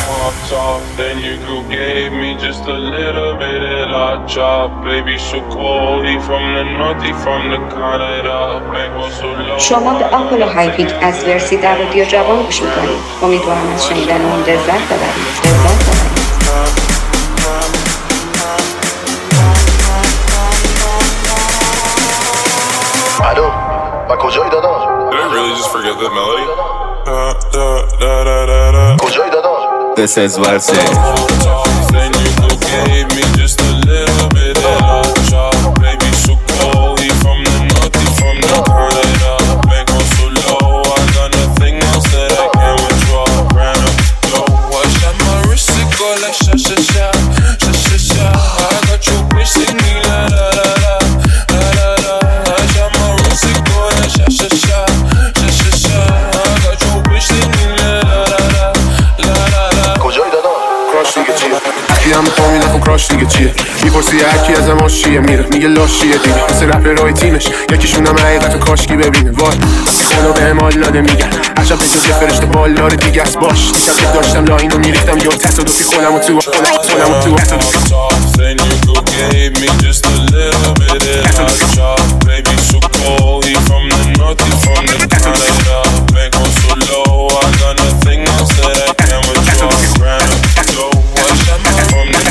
popped off, then you gave me just a little bit of that chop. Baby so cold, he from the north, he from the Canada. Mango so low. شما به آپولو های پیچ از ورسی در رادیو جوان گوش می‌کنید. امیدوارم از شنیدن اون لذت ببرید. الو، با کجایی داداش؟ Did I really just forget that melody? کجایی داداش؟ This is Versi. Then you gave me just a little bit of that chop. Baby so cold, he from the north, he from the Canada. Mango so low, I got nothing else that I can withdraw. Ran up the dough, I shot my wrist, it go like sha sha sha, sha sha sha. I got your bitch singing la la la la, la la la. I shot my wrist, it go like sha sha sha, sha sha sha. I got your bitch singing la la la la, la la la. کجایی داداش؟ کراش دیگه چیه؟ دیدم میخوام نکن کراش دیگه چیه؟ میپرسی هرکی ازم آشیه میره میگه لاشیه دیگه مثل رپ رای تیمش یکیشونم حقیقت و کاشکی ببینه وای خدا بهم حال داده میگن عجب به جز یه فرشته بالدار دیگه است باش دیشب که داشتم لاینو میریختم یا تصادفی خودم و تو Then you gave me just a little bit of that chop. Baby so cold, he from the north, he from the Canada. Mango so low, I got nothing else that I can withdraw. Ran up the dough, I shot my from the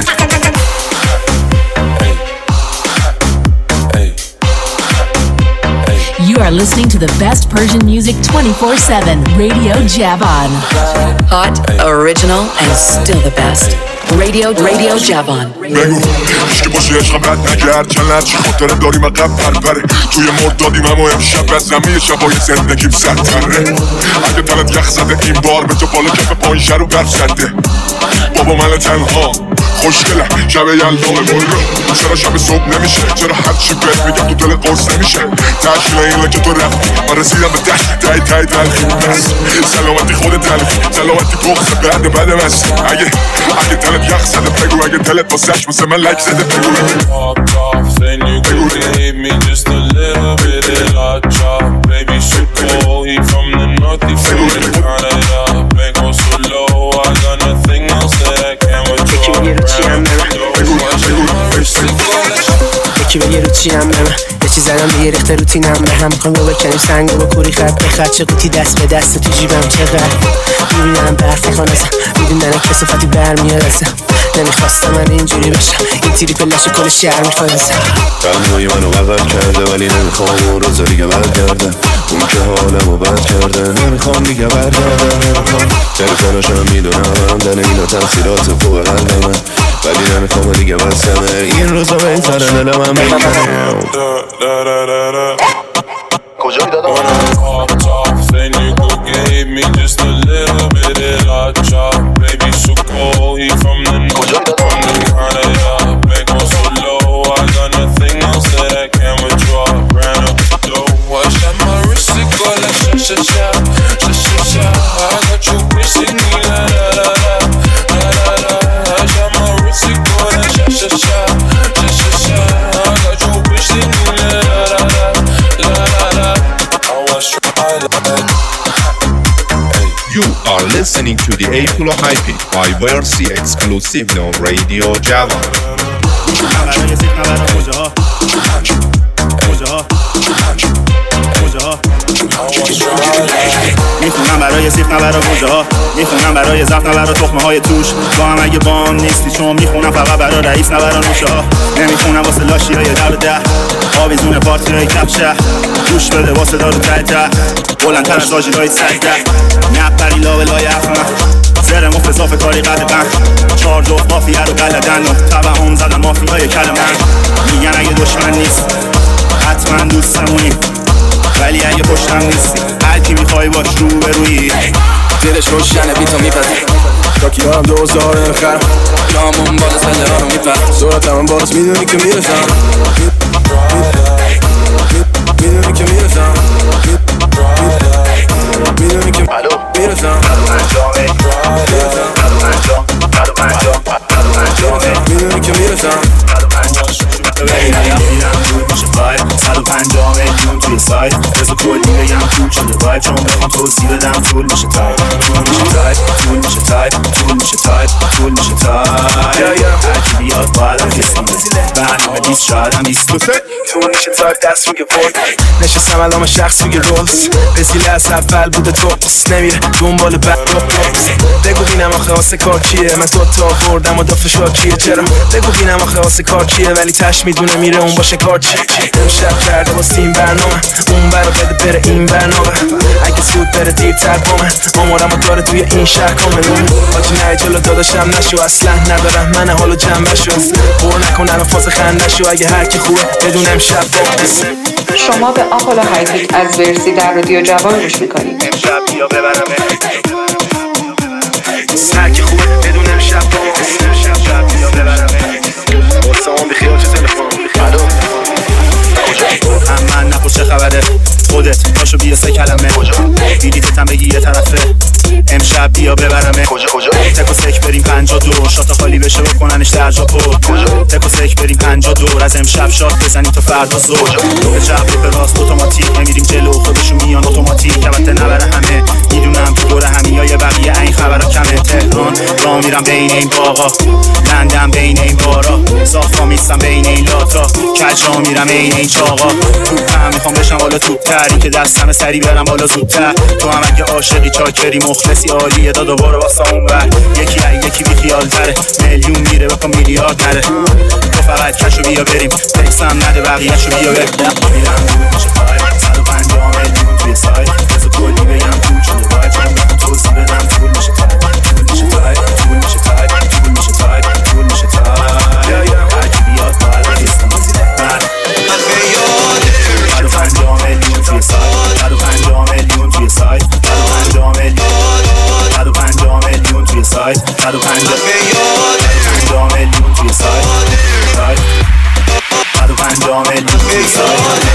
You are listening to the best Persian music 24/7. Radio Javan. Hot, original, and still the best. Radio Javan. بگو هیچکی باشه عشقم بد نگرد چند لرچی خاطره داریم عقب پرپره توی مردادیم اما امشب از همه شبای زندگیم سرتره اگه تلت یخ زده این بار به تو بالا کف پایین شر و برف زده بابا من تنها خوشگله شب یلدام برو چرا شب صبح نمیشه چرا هر چی بهت میگم تو دل قرص نمیشه تشکیل اینه که تو رفت من رسیدم به تای تلخی بس سلامتی خود تلخی سلامتی بغض بعد مست اگه تلت یخ زده بگو اگه دلت واسش مثل من لک زده بگو popped off, then you gave me just a little bit of that chop. Baby so cold, he from the north, he from the Canada. Mango so low, I got nothing else that I can withdraw. یکی بگه رو چیم به من یه چیز زدم به یه ریخته روتینم به هم میخوام رو بکنیم سنگ رو بکوری خط به خط چه قوطی دست به دست تو جیبم چقدر میبینم برف خانزم میدونن کسافتی برمیاد ازم نمیخواستم من اینجوری بشم این تیری پلش کل شهر میخوازم قلبای منو بغل کرده ولی نمیخوام اون روزا دیگه برگرده اون که حالمو بد کرده نمیخوام دیگه برگرده نمیخوام تلفناشم میدونم دن اینا تاثیرات فوق قلبمه ولی نمیخوام دیگه بسمه این روزا بهتره دلم هم بکنه کجایی داداش؟ Popped off, then you gave me just a little bit of that chop. Baby so cold, he from the north, from the Canada. Mango so low, I got nothing else that I can withdraw. Ran up the dough, I shot my wrist, it go like sha sha sha, sha sha sha. I got your bitch singing la la la la, la la la. I shot my wrist, it go like sha sha sha, sha sha sha. I got your bitch singing la la la la, la la la. You are listening to the Apollo Hype by Versi exclusive on Radio Java. میخونم برای سیخ نه برای گوجه ها میخونم برای زفت نه برای تخمه های توش با هم اگه با هم نیستی چون میخونم فقط برای رئیس نه برای نوشه ها نمیخونم واسه لاشی های در ده آویزون پارتی های کف شهر گوش بده واسه دارو ته بلندتر از آجیل های سجده نپری لا لای افمه زر مفضاف کاری قد بند 4 جفت مافیه رو بلدن و طبع هم زدن مافی های کلمن میگن اگه دشمن نیست حتما دوستمونی ولی اگه پشتم نیستی هر کی میخوای باش رو به روی دلش روشنه بی تو میپذیر تاکی دارم دوزار نمیخرم جامون بالا سنده ها رو میپر صورتم هم باز میدونی که میرسم میدونی که میرسم میدونی که میرسم میدونی که میرسم میشه فایل 150 میلیون توی سایت رزا کلی بگم طول شده باید چون بخوام توضیح بدم طول میشه تایپ طول میشه تایپ طول میشه تایپ طول میشه تایپ تای طول میشه تای هرکی بیاد باید بیستیم برنامه بیست شاید هم بیست طول میشه تای دست روی ورد نشستم علام شخص روی رولز رسیله از اول بوده توپس نمیره دنبال بد بگو بینم آخه آسه کار کیه من تو تا آوردم و دافت شاکیه چرا بگو بینم آخه آسه کار کیه ولی تش میدونه میره اون باشه کار چی امشب کرده واسه این برنامه اون برا بده بره این برنامه اگه سود بره دیرتر با من آمارم و داره توی این شهر کاملون آجی نه جلو داداشم نشو اصلا ندارم من حالو جنبه شو بور نکنن و فاز خنده شو اگه هرکی خوبه بدون امشب بس شما به آپولو هایپیک از ورسی در رادیو جوان گوش میکنید. امشب بیا ببرمه هرکی خوبه بدون امشب بیا ببرمه واسه بیخیال چه تلفن الو هم من نپوش چه خبره خودت پاشو بیا سه کلمه دیدیتم بگی یه طرفه امشب بیا ببرمه کجا تک و سک بریم 52 شات خالی بشه بکننش در جا پر تک و سک بریم 52 از امشب شات بزنیم تا فردا ظهر به چپ به راست اتوماتیک نمیریم جلو خودشون میان اتوماتیک البته نبره همه میدونم تو دور همیای بقیه این خبرا کمه تهران راه میرم بین این باغا لندن بین این بارا صافا میستم بین این لاتا کجا میرم عین این چاقا توپم میخوام بشم بالا توپتر این که دستم سری برم بالا زودتر تو هم اگه عاشقی چاکری مخلصی عالیه داد و بارو واسه اون بر یکی بی خیال تره میلیون میره بکن میلیارد نره تو فقط کشو بیا بریم تکسم نده بقیه شو بیا بریم میرم دور میشه پای 150 میلیون توی سایت بزا کلی بگم تو چون باید چون بکن توضیح بدم طول میشه تای طول میشه تای طول میشه تای طول میشه تای طول میشه تای هرکی بیاد باید بیستم من به یاده 150 میلیون توی سایت 150 میلیون توی سایت 150 میلیون 150 میلیون توی سایت 150 میلیون توی سایت 150 میلیون توی سایت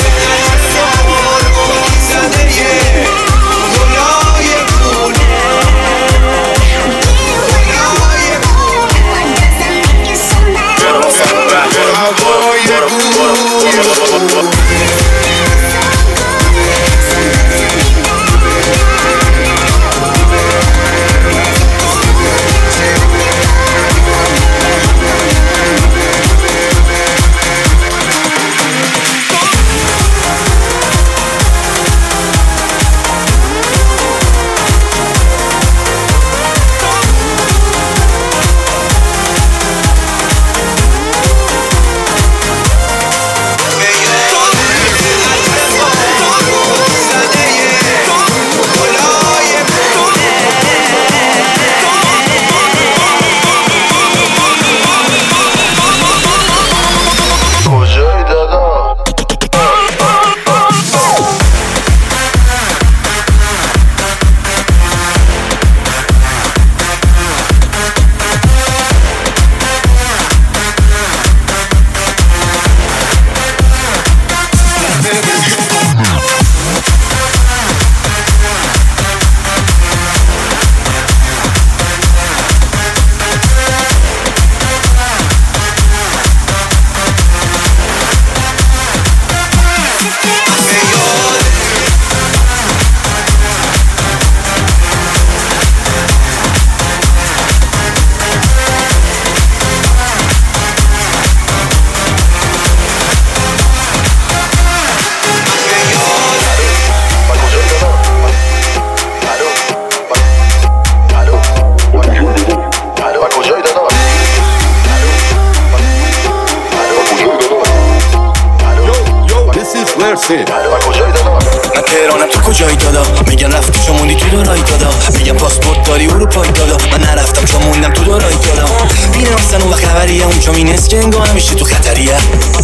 من تهرانم تو کجایی دادا میگن رفتی چون موندی تو دارایی دادا میگن پاسپورت داری اروپایی دادا من نرفتم چون موندم تو دارایی دادا بینم اصلا اون وقت خبریه اونجا مینست که انگار همیشه تو خطریه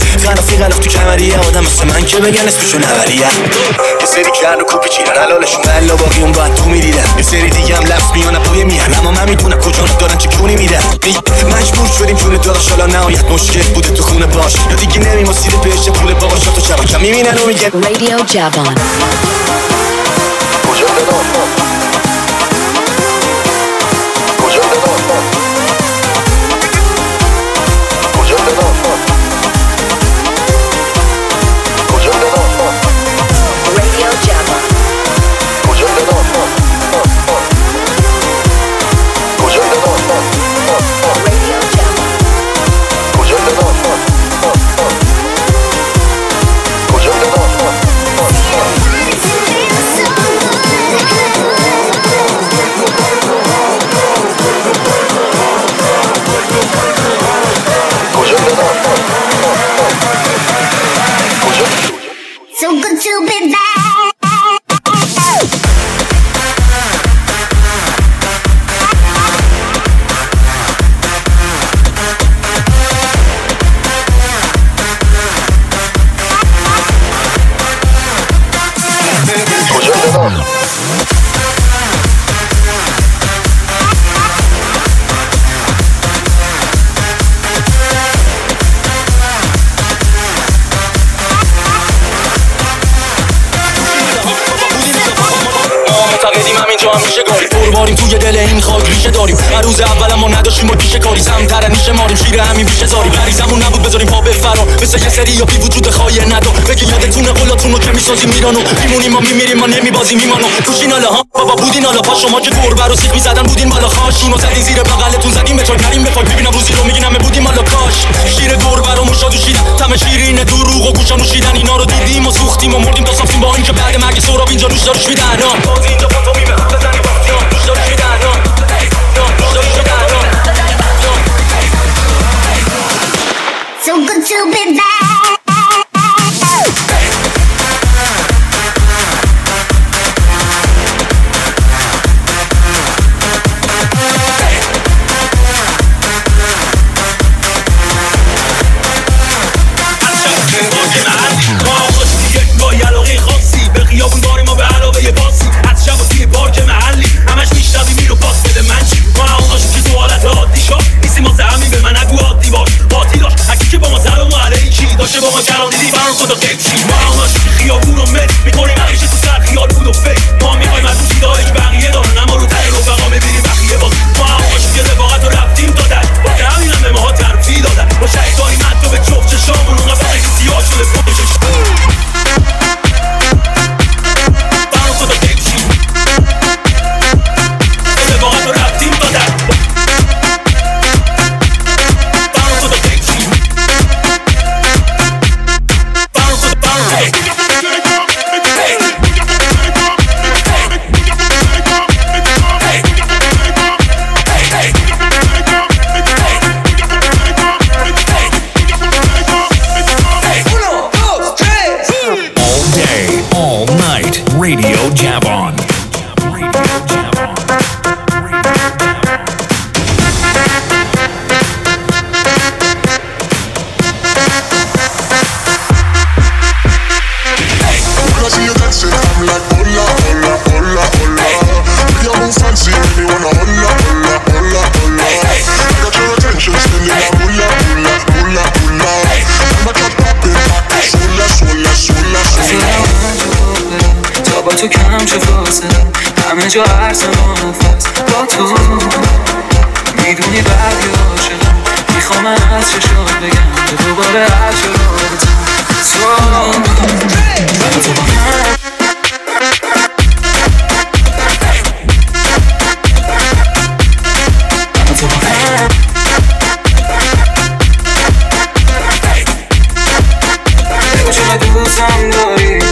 غلط تو کمریه آدم مثل من که بگن اسمشو نوریه یه سری کرن و کوپی چیرن حلالشون بلا باقی اون باید تو میدیدن یه سری دیگه هم لفظ میانه پای میهن اما من میدونم کجا دارن چه کونی میدن مجبور شدیم جون داداش حالا نهایت مشکل بوده تو خونه باش یا دیگه نمیمسیده بهش پول باباشا تو شبکه میبینن و میگن Radio Javon. جا هم میشه گاری قرباریم توی دل این خاک ریشه داریم هر روز اول ما نداشتیم و پیش کاری زمتر نیشه ماریم شیر همین پیشه زاریم غریزمون نبود بذاریم پا به فرار مثل یه سری یا بی وجود خایه ندار بگی یادتونه قولاتونو که میسازیم میرانو میمونیم ما میمیریم ما نمیبازیم میمانو کوشین حالا ها بابا بودین حالا پا شما که گربه رو سیخ میزدن بودین بالا خاشونو زدین زیر بغلتون زدیم به چای کریم بفاک ببینم روزی رو میگین همه بودیم حالا کاش شیر گربه رو موشا دوشیدن تم شیرین دروغ و گوشا نوشیدن اینا رو دیدیم و سوختیم و مردیم تا صافتیم با اینکه بعد مرگ سهراب اینجا روش داروش میدن باز اینجا فانتومیمه بزنیم باختیان روش داروش میدن روش داروش میدن So good to be back. خیابون داریم ما به علاوه یه باسی از شب و توی پارک محلی همش میشنوی میرو پاس بده من چی ما هموناشون که تو حالت عادی شد نیستیم واسه همین به من نگو عادی باش باطی داشت هکی که با ما سلام علیکی داشته با ما کلام دیدی برام خدا قیچی ما هموناشون که خیابون رو مل میکنیم همیشه تو سر خیال بود و فکر ما میخوایم از اون چیزایی که بقیه دارن اما رو تر رفقا میبینیم بقیه باز ما هموناشون که رفاقت رو رفتیم دادن واسه همین هم به ماها ترفی دادن ما شهیداری مد به جفت چشامون اونقدر وقتی که سیاه شده پشتش Radio Javon. تو کم چه فاصله همه جا عرض نفس با تو میدونی بعدی عاشقم میخوام از چشات بگم تو دوباره عاشقاتم تو با من چقدر دوستم داری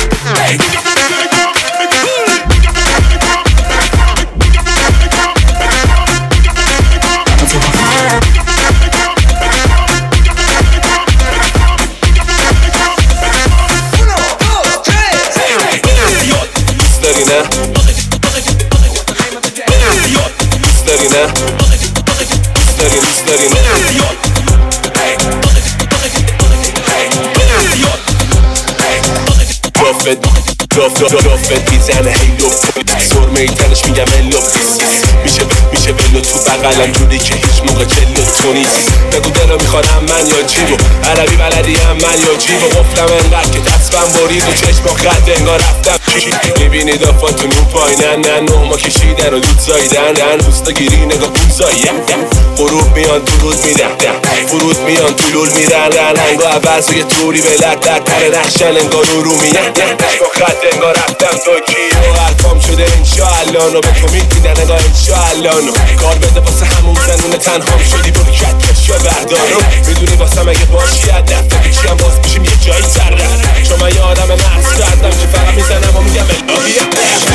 رافت میزنه هیلو سرمه ای تنش میگم هلو میشه بلو تو بقلم جوری که هیچ موقع جلو تو نیست بگو دلو میخوانم من یا جیبو عربی بلدی هم من یا جیبو قفلم انقدر که دستم برید و چشم خط انگار رفتم میبینی دافاتون اون پایینن نه نوما کشیدن و دود زایدن روستا گیری نگاه بوزایی غروب میان تو رود میرن فرود میان تو لول میرن انگاه عوض و یه طوری به لد تر نخشن انگار رو میرن چشم خط انگار رفتم توکیو حرفام شده انشاءالله نو به تو میدیدن انگار انشاءالله کار بده واسه همون زنونه تنهام شدی برو کت کشو بردارو میدونی واسه مگه باشی هدف که چیم باز میشیم یه جایی سر رفت چون من یه آدم محض کردم که فقط میزنم و میگم الهیه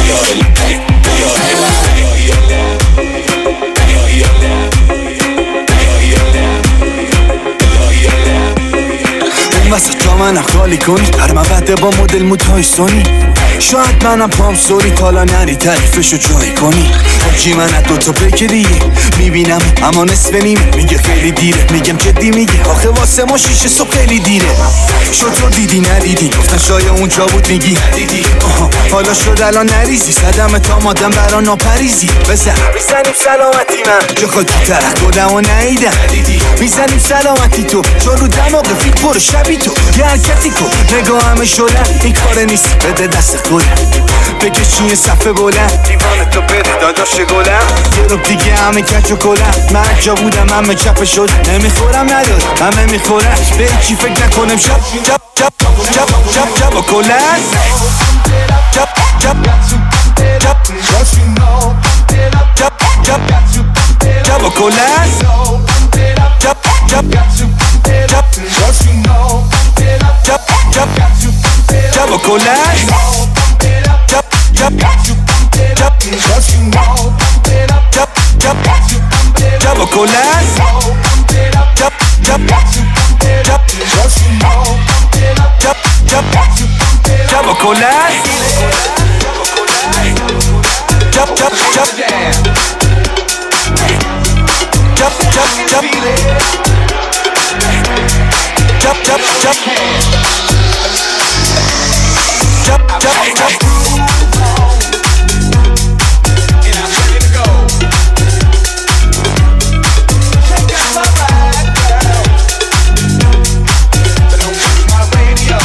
این وسط جا منم خالی کنی هر مقده با مدل موتایستونی شاید منم پام سوری تالا نری تعریفشو جایی کنی حاجی من از دوتا بگیریه میبینم اما نصف نیمه میگه خیلی دیره میگم جدی میگه آخه واسه ما 6 صبح خیلی دیره شطور دیدی ندیدی گفتن شاید اونجا بود میگی ندیدی حالا شد الان نریزی صدم تا مادم برا ناپریزی بزن میزنیم سلامتی من چه خاکی ترک بودم و نهیدم میزنیم سلامتی تو چون رو دماغ فیل پر شبی تو یه حرکتی کن نگاه همه شدن این کار نیست بده دست گلم بکشین یه صفحه بلند دیوانه تو بدی داداش گلم یه رو دیگه همه کچ و کلم من جا بودم همه چپه شد نمیخورم نداد همه میخورم به چی فکر نکنم شب جب جب جب جب جب و کلن جب جب جب جب جب جب و کلن جب جب جب جب جب جب و کلن جب جب جب جب جب جب و کلن جب جب جب جب جب جب و کلن جب جب جب jump, jump, jump. Jump, jump, jump. Jump, jump, jump. And I'm ready to go. Check out my ride, girl. But don't touch my radio.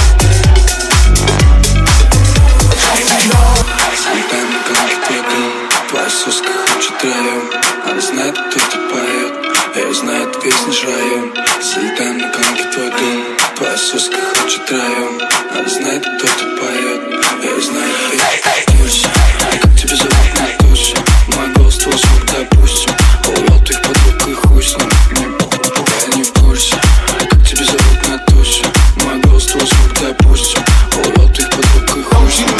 Слетаем как током, твоя соска хочет втроем. Она знает, кто ты поет, я знает весь наш район. Залетаем на коньки твой дом, твоя соска хочет втроем. Она знает, кто ты поет, я знает весь пульсе. Как тебя зовут на тусе, мой голос твой звук допустим. Увел твоих подруг и хуй с ним, я не в курсе. Как тебя зовут на тусе, мой голос твой звук допустим. Увел твоих подруг и хуй с ним.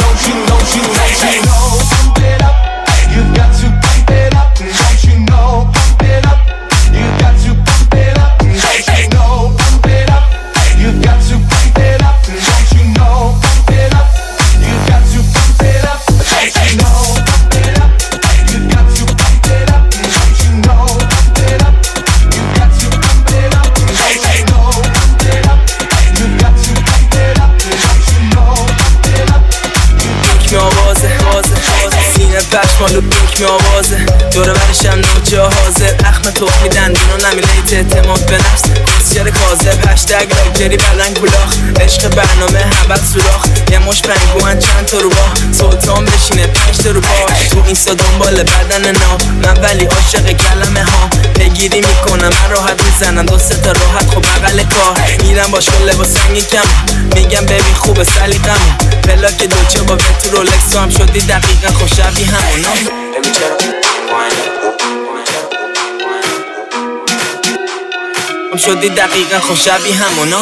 You got to pump it up, don't you know? Pump it up. You got to pump it up, don't you know? Pump it up. You got to pump it up, don't you know? Pump it up. You got to pump it up, don't you know? Pump it up. You got to pump it up, don't you know? Pump it up. You got to pump it up, don't you know? Pump it up. You got to pump it up, don't you know? Pump it up. یک می آوازه سینه پشمان رو یک می آوازه دوره برشم نوچه حاضر اخم توق میدن دونو نمیلیت اعتماد به نفس بسیار کاذب هشتگ لاکجری بلنگ گلاخ عشق برنامه حبت سوراخ یه مش پنگوان چند تا رو با سلطان بشینه 5 تا رو باش تو اینستا دنبال بدن ناب من ولی عاشق کلمه ها پیگیری میکنم من راحت میزنم 2 3 تا راحت خب بغل کار میرم باش کن لباس سنگی کم میگم ببین خوبه سلیقم پلاک دوچه با بتو رولکس هم شدی دقیقا خوش شبیه همونا شدی دقیقا خوش شبیه همونا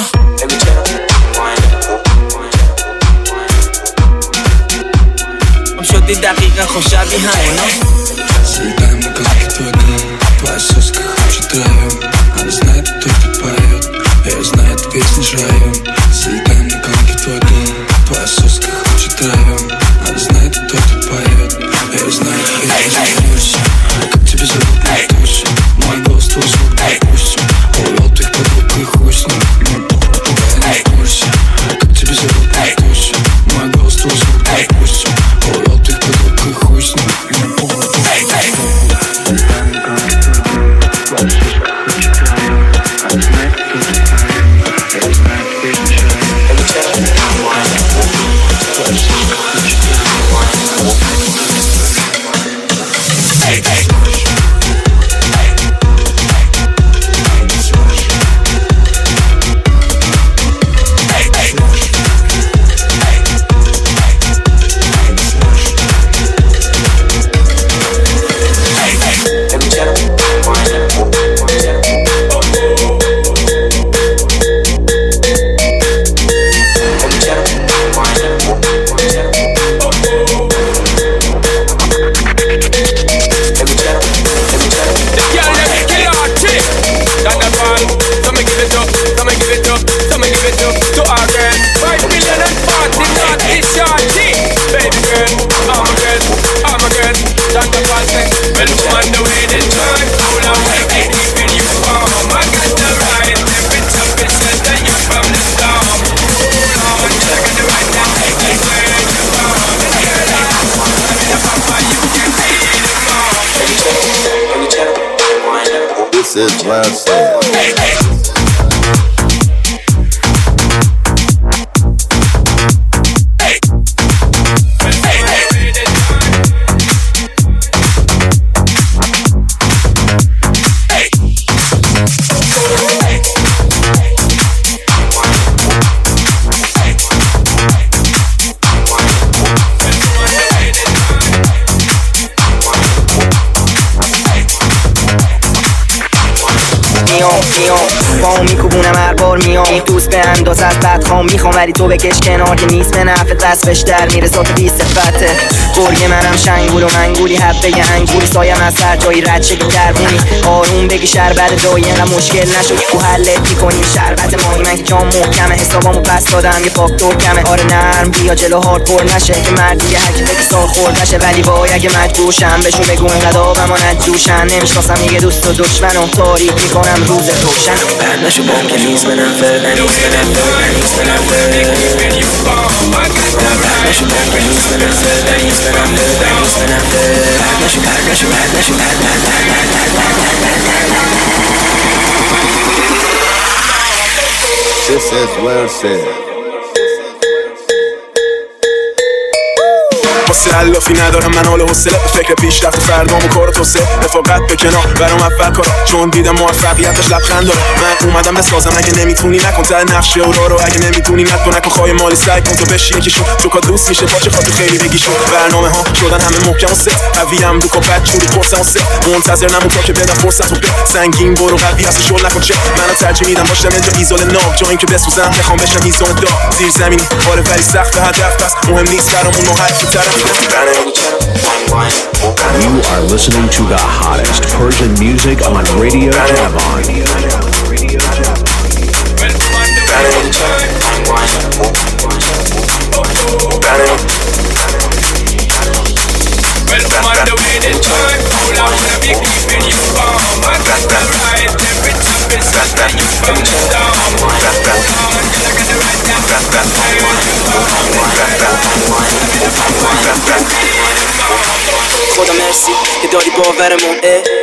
شدی دقیقا خوش شبیه همونا Слетаем на коньки твой дом, твоя соска хочет втроем. Она знает, кто ты поет, я знает весь наш район. Слетаем на коньки твой дом, твоя соска хочет втроем. Она знает, кто ты поет, я знает весь наш район. Как тебя зовут на тусе, мой голос твой звук допустим. Увел твоих подруг и хуй с ним, я не в курсе. Как тебя зовут на тусе, мой голос твой звук допустим. Увел твоих подруг и хуй с ним, я не в курсе. This is what I said. میام پاو میکوبونم هر بار میام دوست به انداز از بدخوام میخوام ولی تو بکش کنار که نیست به نفت وصفش در میره ذات بی صفته گرگ منم شنگول و منگولی حبه انگوری سایم از هر جایی رد شگی دربونی آروم بگی شربت دایی اینقدر مشکل نشد تو حلت میکنیم شربت ماهی من که جام محکمه حسابامو پس دادم یه فاکتور کمه آره نرم بیا جلو هاردکور نشه که مردی هرکی بگی سال خورد نشه ولی وای اگه مجبورشم بشو بگو اینقدر آبم و نجوشن نمیشناسم دیگه دوست و دشمن و تاریک میکنم روز روشن بند نشو بام که نیز به نفر بند نشو بام که نیز به نفر This is well said. واسه علافی ندارم من حال حوصله به فکر پیشرفت فردام و کار توسعه رفاقت به کنار برام اول کارا چون دیدم موفقیتش لبخند داره من اومدم بسازم اگه نمیتونی نکن تا نقشه اورا رو اگه نمیتونی نکن خواهی مالی سعی کن تو بشی یکیشون چوکا دوست میشه پاچه خاطر خیلی بگیشون برنامه ها شدن همه محکم و ست قویم دو کپت چوری پرسم و ست منتظر نمون تا که بدم فرصت و به سنگین برو قوی هستی شل نکن چه منو ترجیح میدم باشم اینجا ایزال ناب جا این که بسوزم میخوام بشم میزان داغ زیر زمینی آره ولی سخت به هدف پس مهم نیست برامون ما هر کی طرف You are listening to the hottest Persian music on Radio Javon. خدا مرسی که داری باورمون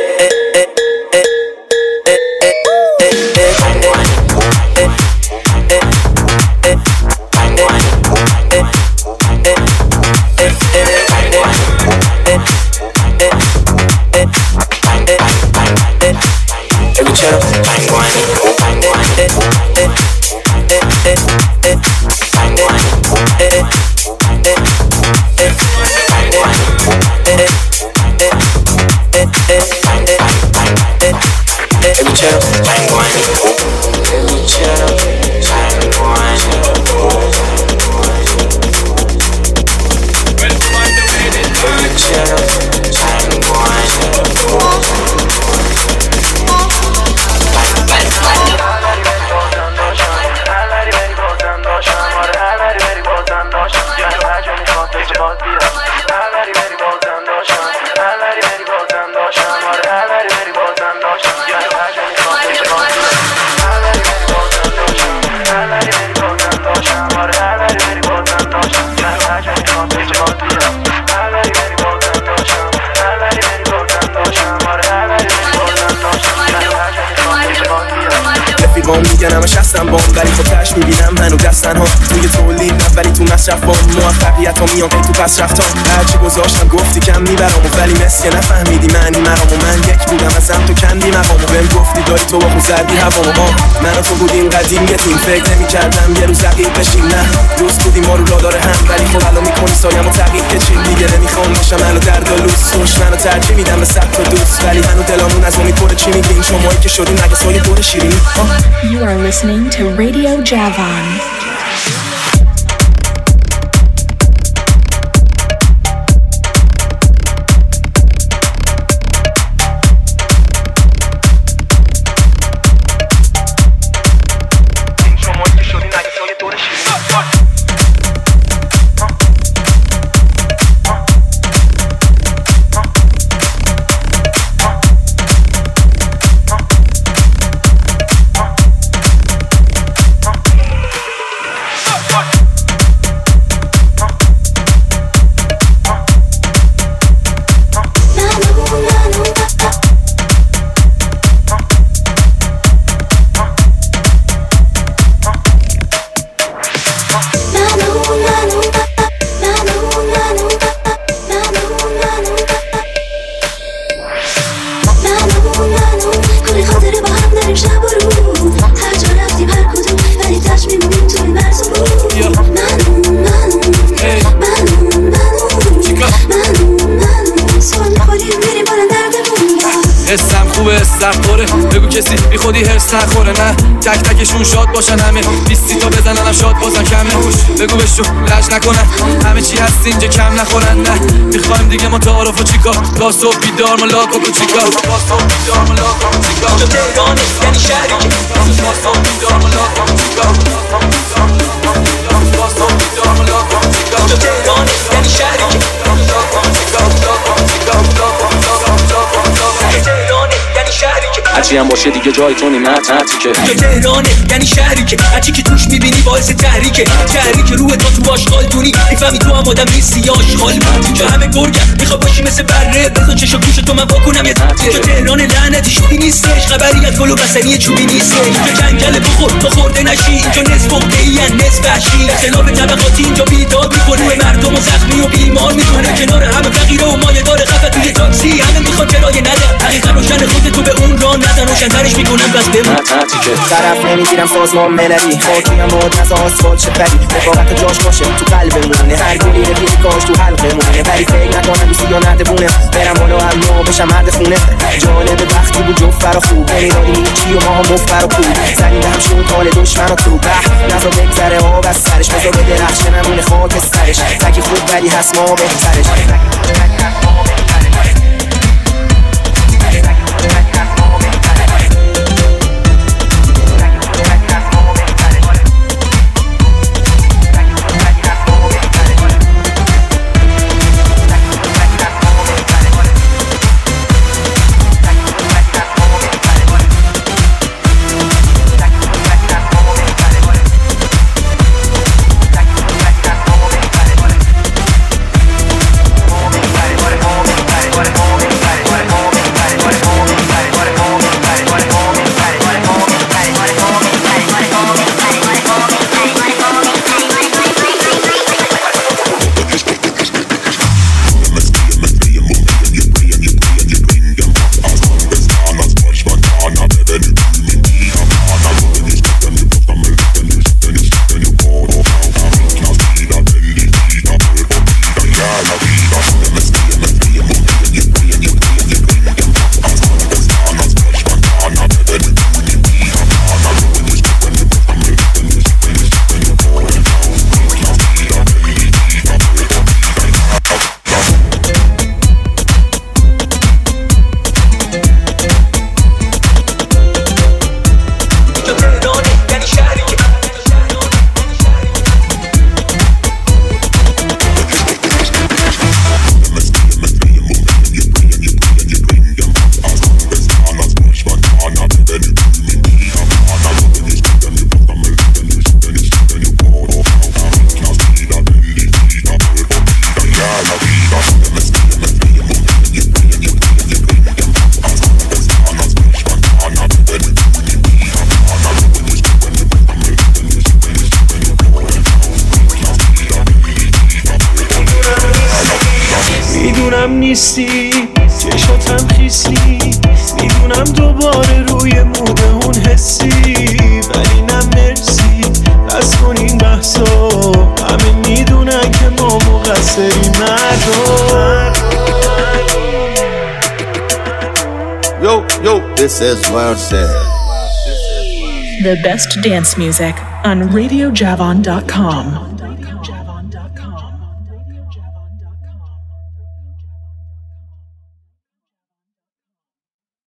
میگن همش هستم بام ولی خودش میبینم منو دستن ها توی تولید نه ولی تو مصرف بام موفقیت ها میان تو پس رفتم هرچی گذاشتم گفتی کم میبرم و ولی مثل نفهمیدی معنی مرام و من یک بودم ازم تو کندی مقام و بهم گفتی داری تو با خون زردی هوامو من و تو بودیم قدیم یه تیم فکر نمی‌کردم یه روز عقیق بشیم نه دوست بودیم ما رو رادار هم ولی خب الان میکنی سایه‌مو تغییر که چین دیگه نمیخوام باشم الان دردآلود دشمنو ترجیح میدم به صد تا دوست ولی هنوز دلمون از امید پر چی میگین شمایی که شدیم مگه سایه دور شیرینی You are listening to Radio Javon. زخم خوره. بگو کسی بی خودی هرس نخوره، نه تک تکشون شاد باشن، همه 20 تا بزننم شاد بازن کمه. بگو بشو لج نکنن، همه چی هست اینجا کم نخورن. نه میخوایم دیگه ما تعارف و چیکار، تا صبح بیدار ملاک و کوچیکار، تا صبح بیدار ملاک و کوچیکار. تو تهران یعنی شهری که تا صبح بیدار ملاک و کوچیکار، تا صبح بیدار ملاک و کوچیکار. تو تهران یعنی شهری که هرچی هم باشه دیگه جای تو نیم نتنتی که تو تهرانه یعنی شهری که هرچی که توش میبینی باعث تحریکه، شهری که روح تو آشغال دونی میفهمی تو هم آدم نیستی یا آشغال بودی. که همه گرگم میخوا باشی مثل بره، بزن چشا گوش تو من واکنم یه تنته. تو تهران لعنتی شوخی نیستش، خبری از گل و بسنی چوبی نیستش. تو جنگل بخور تو خورده نشی، اینجا نصف عقده‌ای ان نصف وحشی. اختلاف طبقاتی اینجا بیداد میکنه، مردم و زخمی و بیمار میکنه. کنار همه فقیره و مایه‌دار خفه توی تاکسی، همه میخوان کرایه نده. حقیقت روشن خودت تو به اون راه نزن، روشن‌ترش میکنم بس به متعتی که طرف نمیگیرم سازمان مللی. خاکیم باد از آسفالت چه بدی، رفاقت جاش باشه تو قلبمونه. هر گلی رفیقی کاش تو حلقمونه، ولی فکر نکنم دوستی یا ندبونه. برم بالا هر نوع بشم مرد خونه. جالب وقتی بود جفت فرا خوب، نمیدادیم هیچی و ما هم مفر و پول. زنیم به هم شد حال دشمن و تو به نزا بگذره آب از سرش، بزا به درخش نمونه خاک سرش. تکی خوب ولی هست ما بهترش. نیستی چشاتم خیسی، میدونم دوباره روی مود اون حسی، ولی نه مرسی بس کن این بحثا. همه میدونن که ما مقصریم مردم. Yo, this is Mercy. The best dance music on RadioJavon.com.